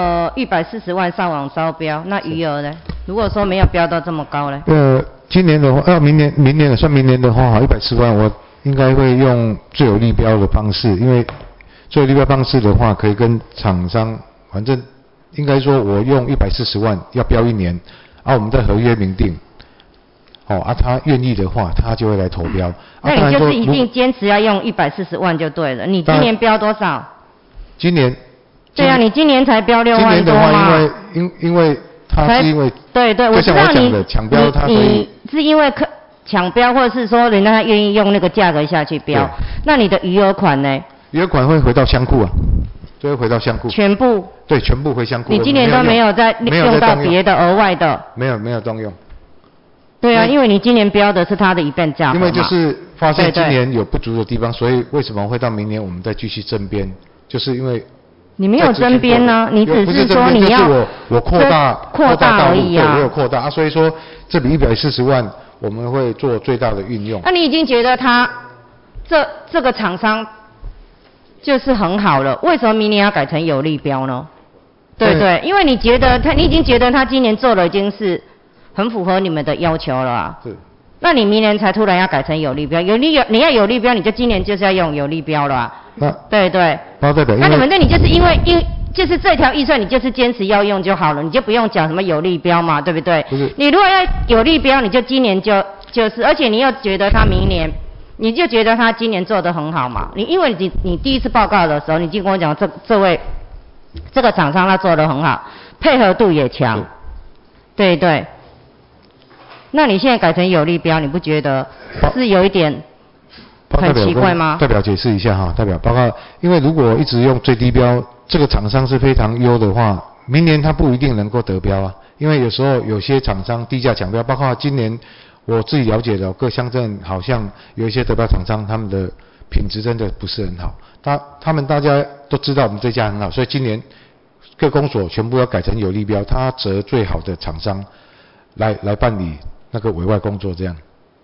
140万上网招标，那余额呢？如果说没有标到这么高呢？ 今年的话，明年的算明年的话，140万我应该会用最有利标的方式，因为最有利标方式的话，可以跟厂商，反正应该说我用140万要标1年，我们在合约明定。他愿意的话，他就会来投标。 那你就是一定坚持要用140万就对了。你今年标多少？ 今年。 对啊，你今年才标6万多嘛。 今年的话，因为他是因为对，我知道你抢标， 你是因为抢标，或者是说人家愿意用那个价格下去标，那你的余额款呢？ 余额款会回到箱库啊，就会回到箱库。 全部？ 对，全部回箱库。 你今年都没有再用到别的额外的？ 没有动用。 对啊，因为你今年标的是它的一半价格嘛。 因为就是发现今年有不足的地方，所以为什么会到明年我们再继续增编？就是因为你没有增编呢，你只是说你要我扩大而已啊。 对，我有扩大所以说这笔140万我们会做最大的运用。 那你已经觉得他这个厂商就是很好了，为什么明年要改成有利标呢？对对，因为你觉得你已经觉得他今年做的已经是很符合你们的要求了啊。 是。 那你明年才突然要改成有利标，你要有利标，你就今年就是要用有利标了啊。对对。 那你们这里就是因为就是这条预算，你就是坚持要用就好了，你就不用讲什么有利标嘛，对不对？ 不是。 你如果要有利标，你就今年就是，而且你又觉得他明年，你就觉得他今年做得很好嘛。因为你第一次报告的时候，你就跟我讲这个厂商他做得很好，配合度也强。对对。那你现在改成有利标，你不觉得是有一点很奇怪吗？ 代表解释一下哈，代表报告，因为如果一直用最低标，这个厂商是非常优的话，明年他不一定能够得标啊。因为有时候有些厂商低价抢标，包括今年我自己了解的各乡镇好像有一些得标厂商，他们的品质真的不是很好。他们大家都知道我们这家很好，所以今年各公所全部要改成有利标，他择最好的厂商来办理那个委外工作这样。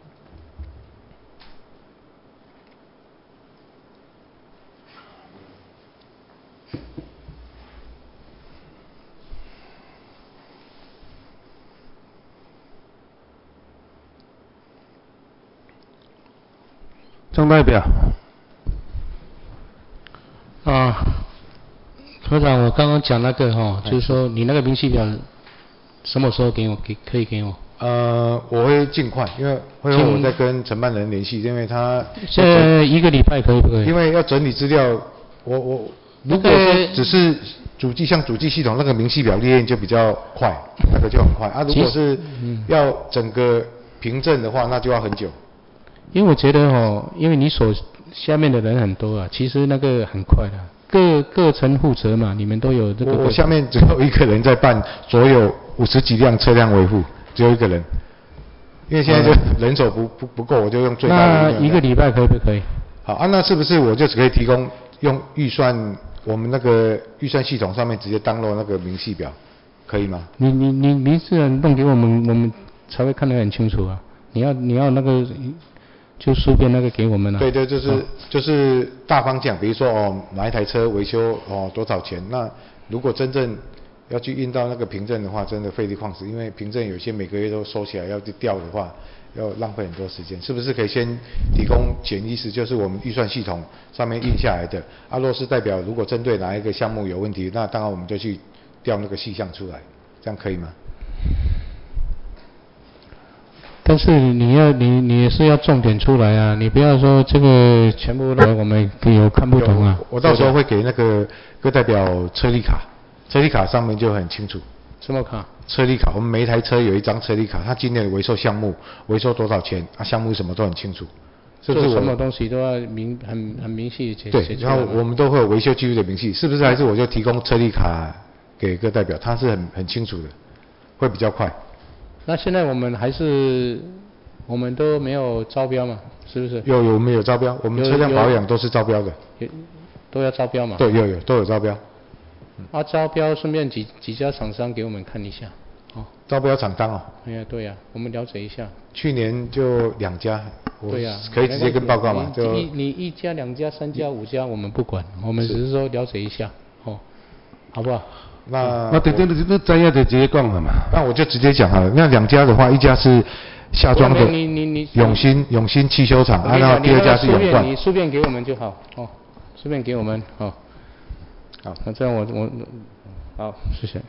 张代表。 科长，我刚刚讲那个就是说你那个明细表什么时候给我？可以给我？ 我会尽快，因为会后我再跟承办人联系，因为他 1个礼拜可以不可以？ 因为要整理资料，我如果说只是像主计系统那个明细表列印就比较快，那个就很快啊。如果是要整个凭证的话，那就要很久。 因为我觉得因为你所下面的人很多啊，其实那个很快的，各层负责嘛，你们都有这个。 我下面只有一个人在办所有50几辆车辆维护，只有一个人。因为现在就人手不够，我就用最大的。 那1个礼拜可以不可以？ 好啊，那是不是我就只可以提供用预算我们那个预算系统上面直接download那个明细表，可以吗？ 你是弄给我们才会看得很清楚啊。你要那个就书边那个给我们啊。 对对，就是大方向，比如说哪一台车维修多少钱？那如果真正要去印到那个凭证的话，真的费力旷时，因为凭证有些每个月都收起来要去调的话，要浪费很多时间。是不是可以先提供潜意识，就是我们预算系统上面印下来的？若是代表如果针对哪一个项目有问题，那当然我们就去调那个细项出来，这样可以吗？ 但是你也是要重点出来啊，你不要说这个全部我们有看不懂啊。 我到时候会给那个各代表车力卡， 车力卡上面就很清楚。 什么卡？ 车力卡，我们每一台车有一张车力卡，它今年的维修项目，维修多少钱，项目什么都很清楚。是不是做什么东西都要很明细写对，然后我们都会有维修记录的明细，是不是？还是我就提供车力卡给各代表，它是很清楚的，会比较快。 那现在我们都没有招标嘛，是不是？ 有我们有招标，我们车辆保养都是招标的。 都要招标嘛？ 对，都有招标。 招标顺便几家厂商给我们看一下。 招标厂商哦。 对呀，我们了解一下。 去年就2家。 对呀， 可以直接跟报告嘛？就你1家、2家、3家、5家我们不管，我们只是说了解一下，好不好？ 那对，你专业就直接讲了嘛。 那我就直接讲好了。那2家的话，一家是下庄的永兴汽修厂，然后第2家是永冠。 你书面给我们就好，书面给我们，好，那这样我好，谢谢。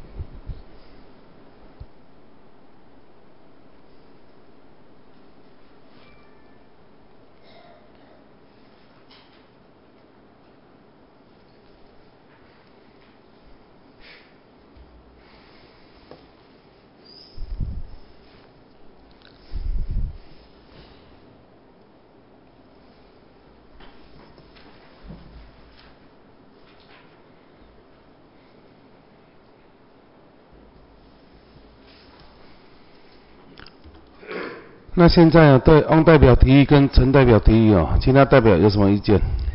那现在对翁代表提议跟陈代表提议其他代表有什么意见？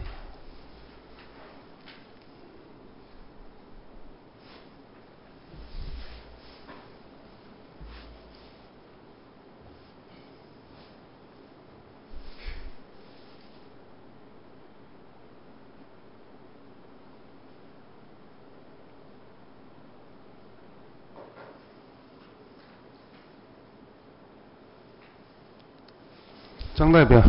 张代表，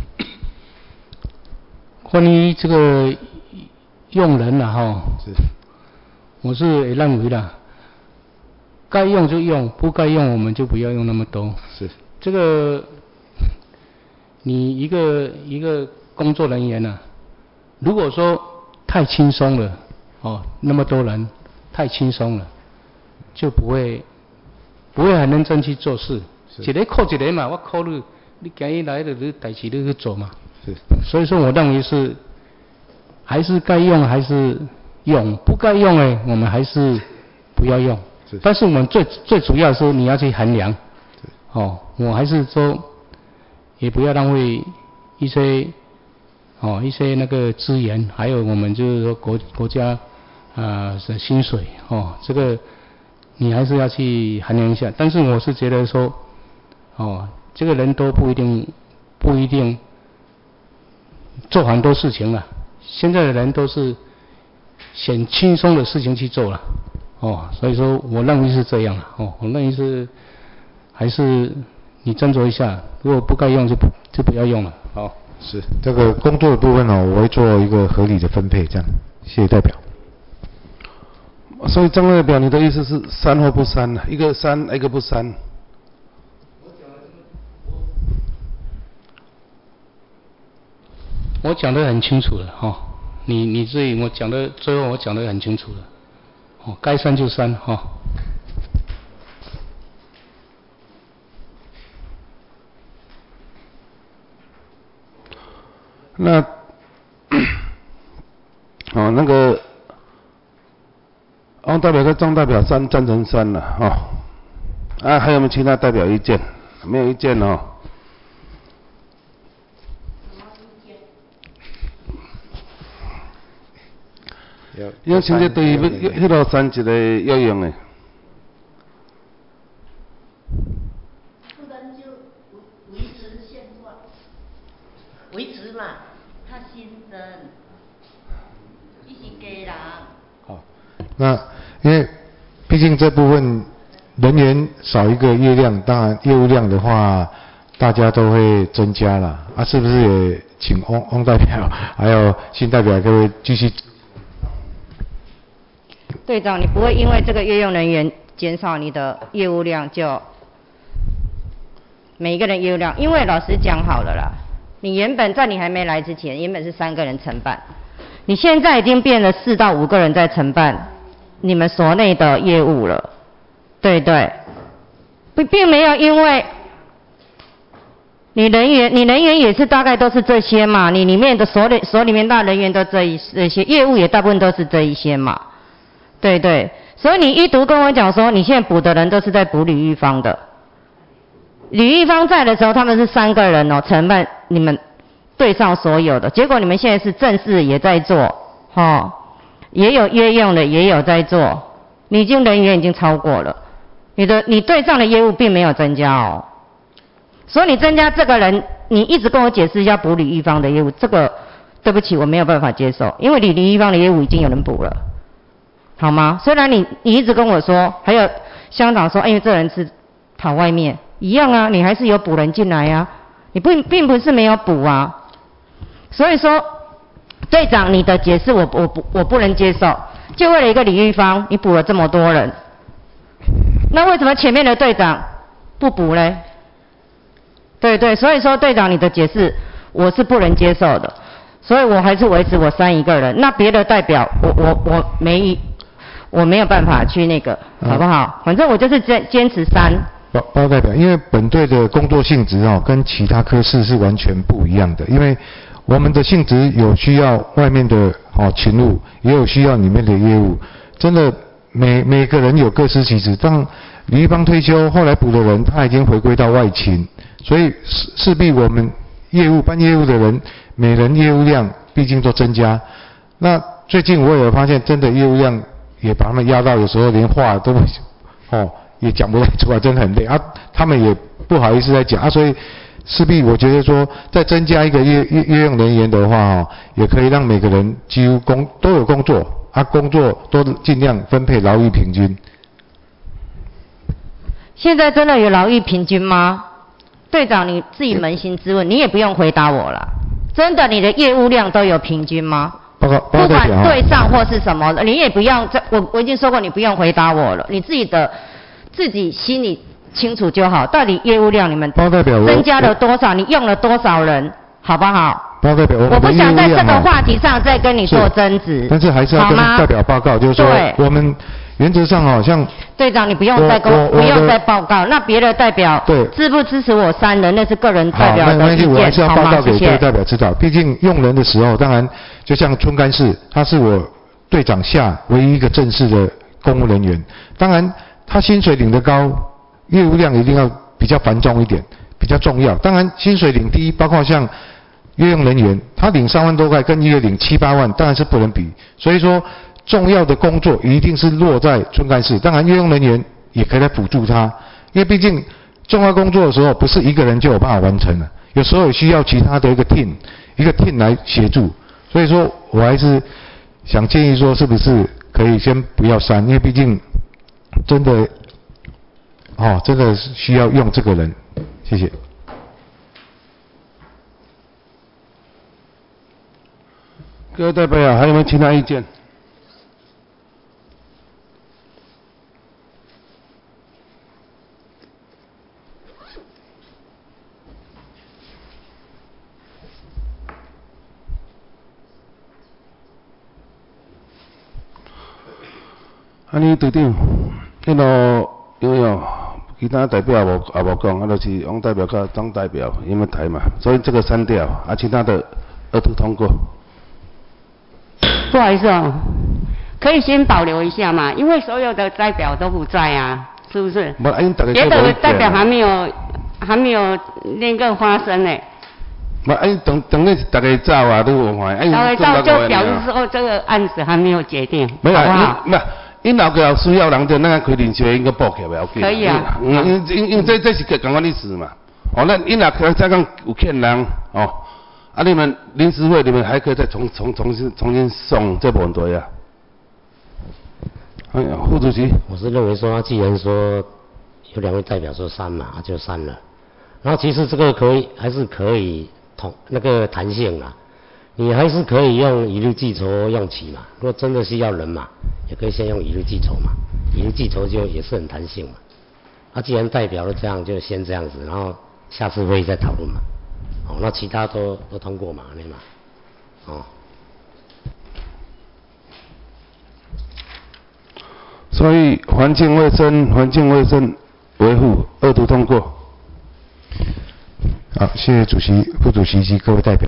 关于这个用人我是认为啦，该用就用，不该用我们就不要用那么多。 是这个，你一个工作人员如果说太轻松了那么多人太轻松了，就不会很认真去做事。一个靠一个嘛，我考虑。你今日来的代志你去做嘛？ 是。 所以说，我认为是还是该用还是用，不该用我们还是不要用。 是。 但是我们最主要是你要去衡量。我还是说，也不要浪费一些那个资源，还有我们就是说国家的薪水这个你还是要去衡量一下。但是我是觉得说这个人都不一定做很多事情了。现在的人都是选轻松的事情去做了，所以说我认为是这样了，我认为是还是你斟酌一下，如果不该用就不要用了。好， 是这个工作的部分我会做一个合理的分配，这样。谢谢代表。 所以张代表，你的意思是删或不删一个删，一个不删？ 我讲得很清楚了你自己最后我讲得很清楚了该删就删那那个翁代表跟张代表赞成删了还有没有其他代表意见？没有意见有现在对迄落删一个有用的。 不然就维持现状，维持嘛，他新增，一起给人。 好，那因为毕竟这部分人员少一个业量，当然业务量的话，大家都会增加了是不是也请翁代表还有新代表各位继续？ 队长，你不会因为这个业用人员减少你的业务量，就每一个人业务量，因为老实讲好了啦，你原本在你还没来之前，原本是3个人承办，你现在已经变了4到5个人在承办， 你们所内的业务了，对对，并没有因为你人员也是大概都是这些嘛，你里面的所里面大人员都这些，业务也大部分都是这一些嘛，对对，所以你一读跟我讲说，你现在补的人都是在补吕玉芳的，吕玉芳在的时候他们是3个人哦，承办你们队上所有的，结果你们现在是正式也在做，也有约用的也有在做，你已经人员已经超过了，你队上的业务并没有增加哦，所以你增加这个人，你一直跟我解释要补李玉芳的业务，这个对不起我没有办法接受，因为李玉芳的业务已经有人补了，好吗？虽然你一直跟我说，还有乡长说，因为这人是跑外面，一样啊，你还是有补人进来啊，你并不是没有补啊，所以说。队长，你的解释我不能接受，就为了一个李玉芳，你补了这么多人，那为什么前面的队长不补呢？对对，所以说队长你的解释我是不能接受的，所以我还是维持我删一个人，那别的代表我没有办法去那个，好不好？反正我就是坚持删。 报代表，因为本队的工作性质跟其他科室是完全不一样的，因为我们的性质有需要外面的勤务，也有需要里面的业务。真的每个人有各司其职。当李玉芳退休，后来补的人他已经回归到外勤，所以势必我们办业务的人，每人业务量毕竟都增加。那最近我也发现，真的业务量也把他们压到有时候连话都也讲不太出来，真的很累啊。他们也不好意思再讲啊，所以。势必我觉得说，再增加一个业用人员的话，也可以让每个人几乎都有工作，工作都尽量分配劳逸平均。 现在真的有劳逸平均吗？队长你自己扪心自问，你也不用回答我了。真的，你的业务量都有平均吗？不管队上或是什么的，你也不用。我已经说过，你不用回答我了。你自己心里。清楚就好，到底业务量你们增加了多少？你用了多少人，好不好？ 包代表我不想在这个话题上再跟你做争执， 但是还是要跟代表报告，就是说我们原则上像队长你不用再报告，那别的代表支不支持我删人，那是个人代表的意见， 我还是要报告给各位代表知道。毕竟用人的时候，当然就像春干事，他是我队长下唯一一个正式的公务人员，当然他薪水领得高。业务量一定要比较繁重一点，比较重要。当然，薪水领低，包括像约用人员，他领3万多块，跟一个领7、8万，当然是不能比。所以说，重要的工作一定是落在春干事。当然，约用人员也可以来辅助他，因为毕竟重要工作的时候，不是一个人就有办法完成的，有时候也需要其他的一个 team 来协助。所以说我还是想建议说，是不是可以先不要删，因为毕竟真的。真的是需要用这个人，谢谢。 各位代表还有没有其他意见？尼队长，有其他代表也无讲，就是王代表跟张代表因为台嘛，所以这个删掉，其他的二读通过。 不好意思可以先保留一下嘛，因为所有的代表都不在啊，是不是？别的代表还没有那个发生呢。 等你大家走啊，都有看。 大家走就表示说这个案子还没有决定，好不好？ 因后个需要人就咱开临时应该报起来要紧。 可以啊。 因这是同款意思嘛。那因后可能再讲有欠人你们临时会你们还可以再重新送这部分队啊。副主席。 我是认为说，既然说有2位代表说删嘛，就删了。然后其实这个还是可以那个弹性啦。你还是可以用一日计酬用起嘛，如果真的需要人嘛，也可以先用一日计酬嘛，一日计酬就也是很弹性嘛。既然代表了这样，就先这样子，然后下次会议再讨论嘛。那其他都通过嘛，那嘛。 所以环境卫生维护二读通过。 好，谢谢主席、副主席及各位代表。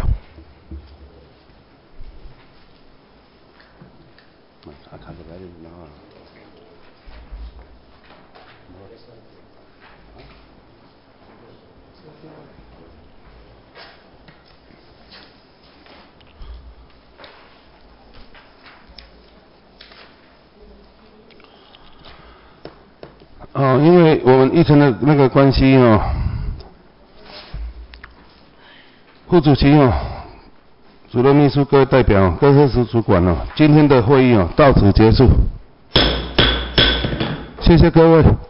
因为我们议程的那个关系副主席主任秘书各位代表各科室主管今天的会议到此结束，谢谢各位。